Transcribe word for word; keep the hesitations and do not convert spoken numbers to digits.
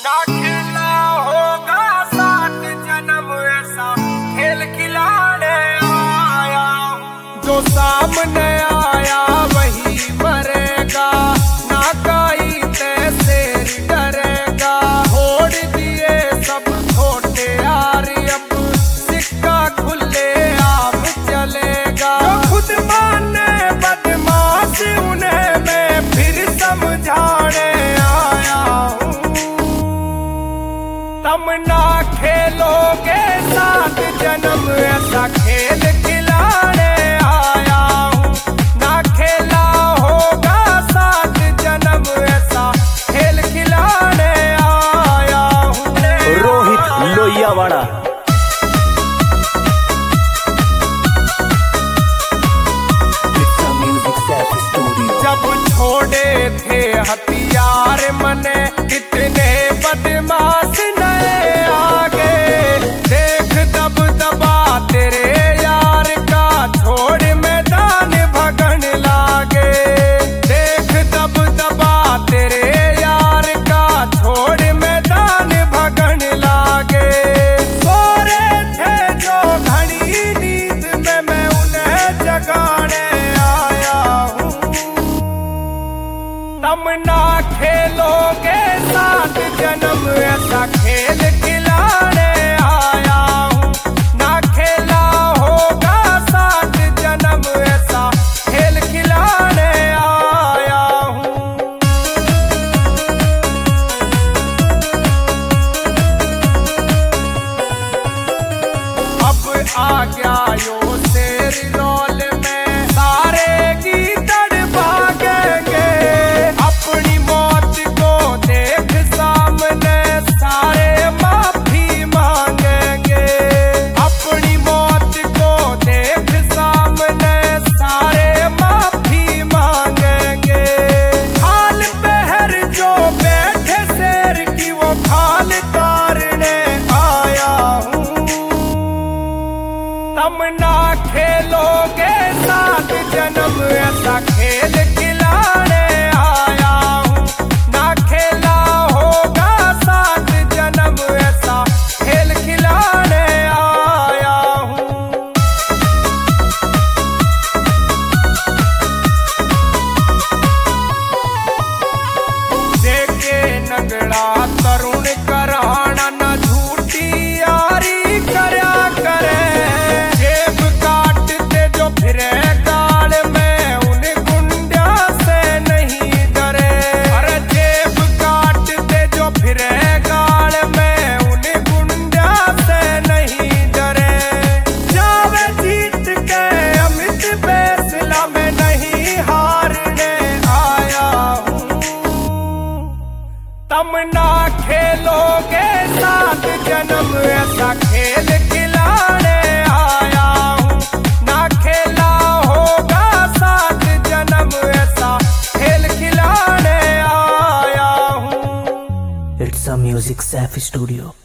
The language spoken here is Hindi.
ना खेला होगा सात जन्म ऐसा खेल खिलाने आया। जो सामने आया वही मरेगा, ना काई तैसे डरेगा। छोड़ दिए सब छोटे यार, अब सिक्का खुले आम चलेगा। जो खुद माने बदमाश उन्हें मैं फिर समझाने आया हूँ। तुम ना खेलोगे सात जन्म ऐसा खेल खिलाने आया हूँ। ना खेला होगा सात जन्म ऐसा खेल खिलाने आया हूँ। रोहित लोहियावाड़ा। जब छोड़े थे हथियार मने कितने बदमाश नए आगे। देख दब दबा तेरे यार का छोड़ मैदान भगन लागे। देख दब दबा तेरे यार का छोड़ मैदान भगन लागे। सो रहे थे जो घड़ी नींद में मैं उन्हें जगाने आया हूँ। तुम ना खेलोगे सात जन्म ऐसा खेल खिलाने आया हूँ। ना खेला होगा सात जन्म ऐसा खेल खिलाने आया हूँ। अब आ गया यो शेर रोल में, सारे गीदड़ भागेंगे। अपनी मौत को देख सामने सारे माफी मांगेंगे। अपनी मौत को देख सामने सारे माफी मांगेंगे। खाल पहर जो बैठे शेर की वो खाल तारने आया हूँ। तुम ना खेलोगे सात जन्म ऐसा खेल खिलाने आया हूँ। ना खेला होगा सात जन्म ऐसा खेल खिलाने आया हूँ। देखे नगड़ा तरुण कराना न झूठी यारी करया करे। जेब काटते जो फिरे गाल में उन गुंडा से नहीं डरे। अरे जेब काटते जो फिरे गाल में उन गुंडा से नहीं डरे। जावे जीत के अमित फैसला में नहीं हारने आया हूँ। तुम ना खेलोगे सात जन्म ऐसा खेल खिलाने आया हूँ। ना खेला होगा सात जन्म ऐसा खेल खिलाने आया हूँ। It's a Music Safe Studio.